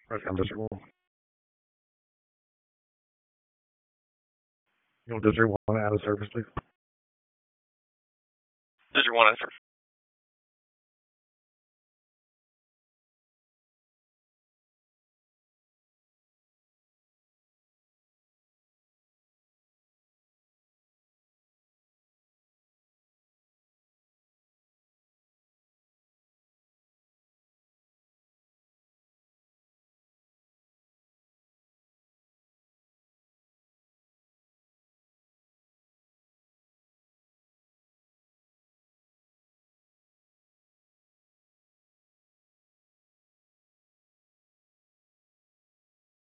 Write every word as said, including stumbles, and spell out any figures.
Right, I'm District one. You know, District one out of service, please. District one, answer.